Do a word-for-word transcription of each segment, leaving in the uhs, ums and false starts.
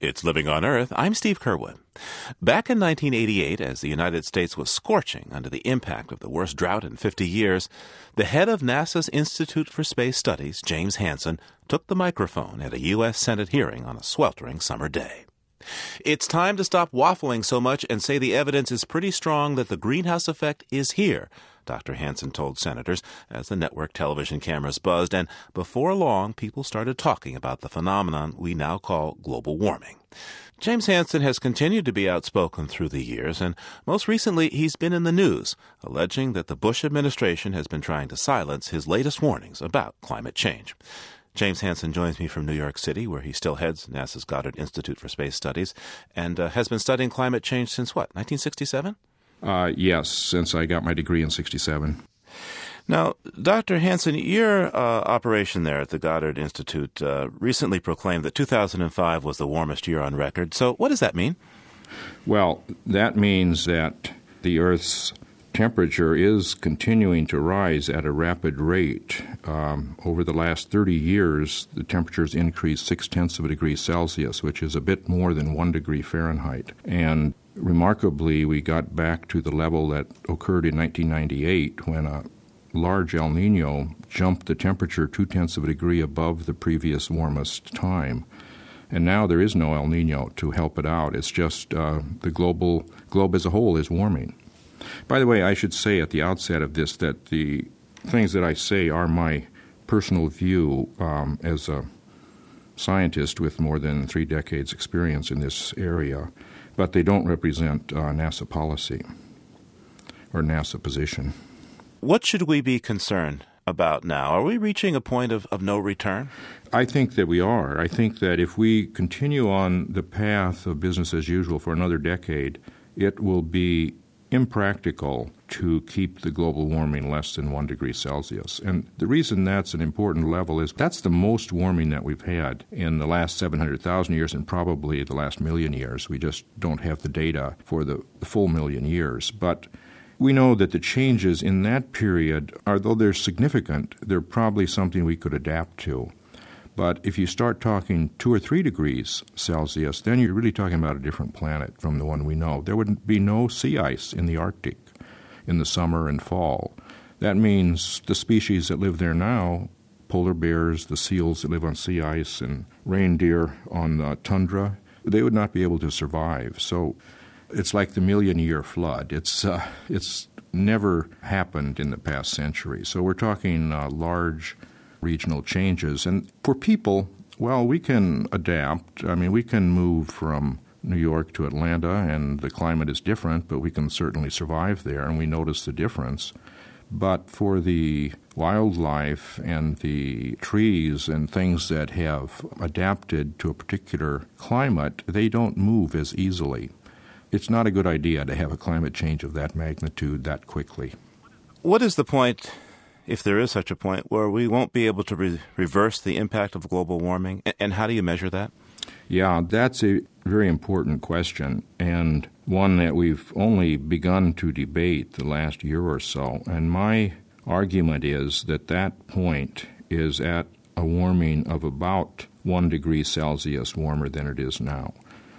It's Living on Earth. I'm Steve Curwood. Back in nineteen eighty-eight, as the United States was scorching under the impact of the worst drought in fifty years, the head of NASA's Institute for Space Studies, James Hansen, took the microphone at a U S Senate hearing on a sweltering summer day. It's time to stop waffling so much and say the evidence is pretty strong that the greenhouse effect is here, Doctor Hansen told senators as the network television cameras buzzed, and before long, people started talking about the phenomenon we now call global warming. James Hansen has continued to be outspoken through the years, and most recently he's been in the news, alleging that the Bush administration has been trying to silence his latest warnings about climate change. James Hansen joins me from New York City, where he still heads NASA's Goddard Institute for Space Studies, and uh, has been studying climate change since what, nineteen sixty-seven? Uh, yes, since I got my degree in sixty-seven. Now, Doctor Hansen, your uh, operation there at the Goddard Institute uh, recently proclaimed that two thousand five was the warmest year on record. So what does that mean? Well, that means that the Earth's temperature is continuing to rise at a rapid rate. Um, over the last thirty years, the temperature's increased six-tenths of a degree Celsius, which is a bit more than one degree Fahrenheit. And remarkably, we got back to the level that occurred in nineteen ninety-eight when a large El Nino jumped the temperature two-tenths of a degree above the previous warmest time. And now there is no El Nino to help it out. It's just uh, the global globe as a whole is warming. By the way, I should say at the outset of this that the things that I say are my personal view um, as a scientist with more than three decades' experience in this area, but they don't represent uh, NASA policy or NASA position. What should we be concerned about now? Are we reaching a point of, of no return? I think that we are. I think that if we continue on the path of business as usual for another decade, it will be impractical to keep the global warming less than one degree Celsius. And the reason that's an important level is that's the most warming that we've had in the last seven hundred thousand years and probably the last million years. We just don't have the data for the full million years. But we know that the changes in that period, although they're significant, they're probably something we could adapt to. But if you start talking two or three degrees Celsius, then you're really talking about a different planet from the one we know. There would be no sea ice in the Arctic in the summer and fall. That means the species that live there now, polar bears, the seals that live on sea ice, and reindeer on the tundra, they would not be able to survive. So it's like the million-year flood. It's uh, it's never happened in the past century. So we're talking uh, large regional changes. And for people, well, we can adapt. I mean, we can move from New York to Atlanta, and the climate is different, but we can certainly survive there, and we notice the difference. But for the wildlife and the trees and things that have adapted to a particular climate, they don't move as easily. It's not a good idea to have a climate change of that magnitude that quickly. What is the point, if there is such a point, where we won't be able to re- reverse the impact of global warming? And how do you measure that? Yeah, that's a very important question, and one that we've only begun to debate the last year or so. And my argument is that that point is at a warming of about one degree Celsius warmer than it is now.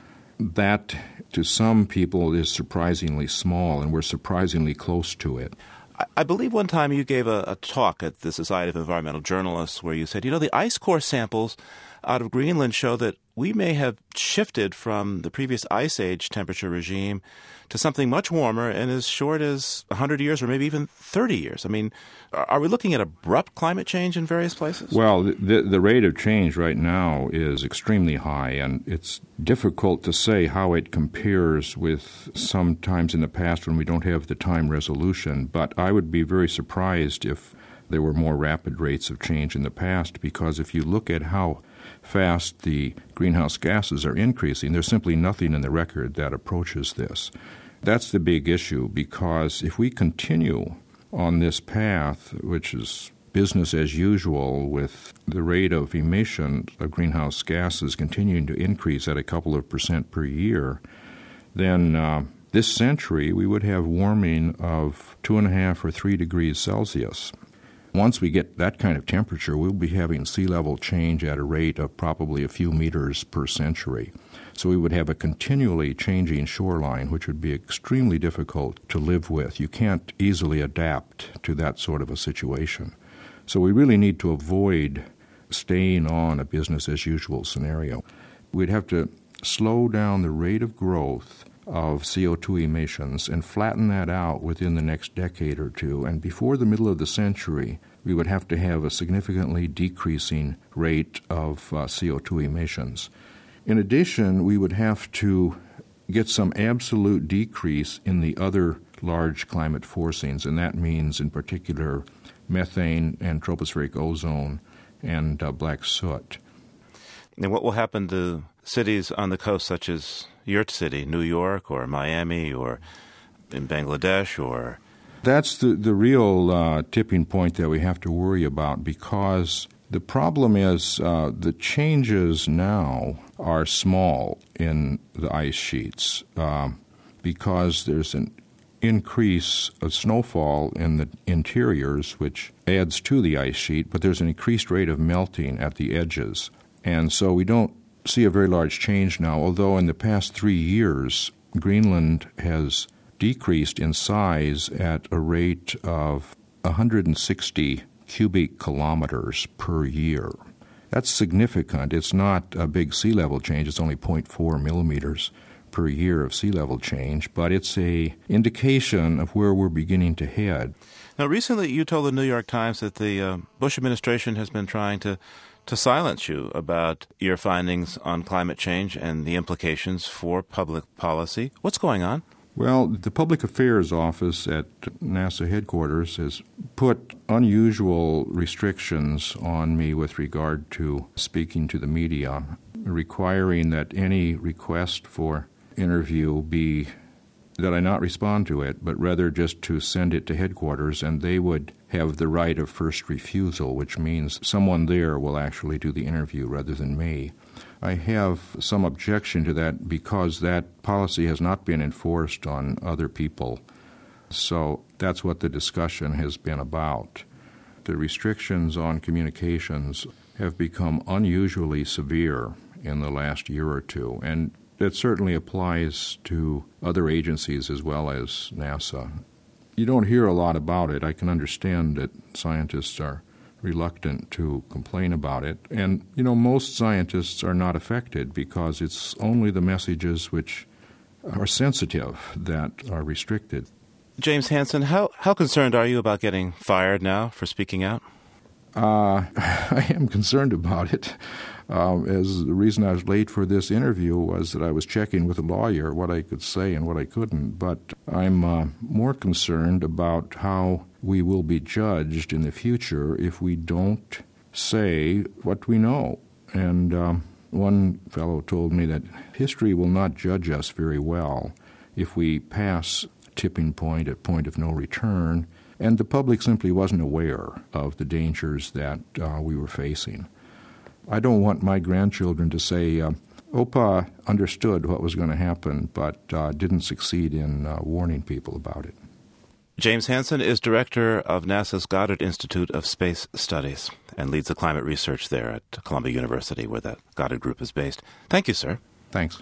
That, to some people, is surprisingly small, and we're surprisingly close to it. I believe one time you gave a, a talk at the Society of Environmental Journalists where you said, you know, the ice core samples out of Greenland show that we may have shifted from the previous ice age temperature regime to something much warmer and as short as one hundred years or maybe even thirty years. I mean, are we looking at abrupt climate change in various places? Well, the, the rate of change right now is extremely high, and it's difficult to say how it compares with some times in the past when we don't have the time resolution. But I would be very surprised if there were more rapid rates of change in the past, because if you look at how fast the greenhouse gases are increasing, there's simply nothing in the record that approaches this. That's the big issue, because if we continue on this path, which is business as usual, with the rate of emission of greenhouse gases continuing to increase at a couple of percent per year, then uh, this century we would have warming of two and a half or three degrees Celsius. Once we get that kind of temperature, we'll be having sea level change at a rate of probably a few meters per century. So we would have a continually changing shoreline, which would be extremely difficult to live with. You can't easily adapt to that sort of a situation. So we really need to avoid staying on a business-as-usual scenario. We'd have to slow down the rate of growth of C O two emissions and flatten that out within the next decade or two. And before the middle of the century, we would have to have a significantly decreasing rate of uh, C O two emissions. In addition, we would have to get some absolute decrease in the other large climate forcings, and that means in particular methane and tropospheric ozone and uh, black soot. And what will happen to cities on the coast such as your city, New York or Miami or in Bangladesh or... That's the, the real uh, tipping point that we have to worry about, because the problem is uh, the changes now are small in the ice sheets uh, because there's an increase of snowfall in the interiors, which adds to the ice sheet, but there's an increased rate of melting at the edges. And so we don't see a very large change now, although in the past three years, Greenland has decreased in size at a rate of one hundred sixty cubic kilometers per year. That's significant. It's not a big sea level change. It's only zero point four millimeters per year of sea level change, but it's a indication of where we're beginning to head. Now, recently you told the New York Times that the uh, Bush administration has been trying to to silence you about your findings on climate change and the implications for public policy. What's going on? Well, the Public Affairs Office at NASA headquarters has put unusual restrictions on me with regard to speaking to the media, requiring that any request for interview be that I not respond to it, but rather just to send it to headquarters, and they would have the right of first refusal, which means someone there will actually do the interview rather than me. I have some objection to that because that policy has not been enforced on other people. So that's what the discussion has been about. The restrictions on communications have become unusually severe in the last year or two, and that certainly applies to other agencies as well as NASA. You don't hear a lot about it. I can understand that scientists are reluctant to complain about it. And, you know, most scientists are not affected because it's only the messages which are sensitive that are restricted. James Hansen, how, how concerned are you about getting fired now for speaking out? Uh, I am concerned about it. Uh, as the reason I was late for this interview was that I was checking with a lawyer what I could say and what I couldn't. But I'm uh, more concerned about how we will be judged in the future if we don't say what we know. And um, one fellow told me that history will not judge us very well if we pass a tipping point, a point of no return, and the public simply wasn't aware of the dangers that uh, we were facing. I don't want my grandchildren to say, uh, Opa understood what was going to happen, but uh, didn't succeed in uh, warning people about it. James Hansen is director of NASA's Goddard Institute of Space Studies and leads the climate research there at Columbia University, where the Goddard Group is based. Thank you, sir. Thanks.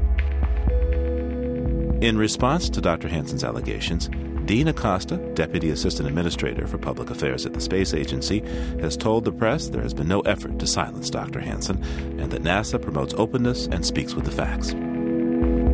In response to Doctor Hansen's allegations, Dean Acosta, Deputy Assistant Administrator for Public Affairs at the Space Agency, has told the press there has been no effort to silence Doctor Hansen and that NASA promotes openness and speaks with the facts.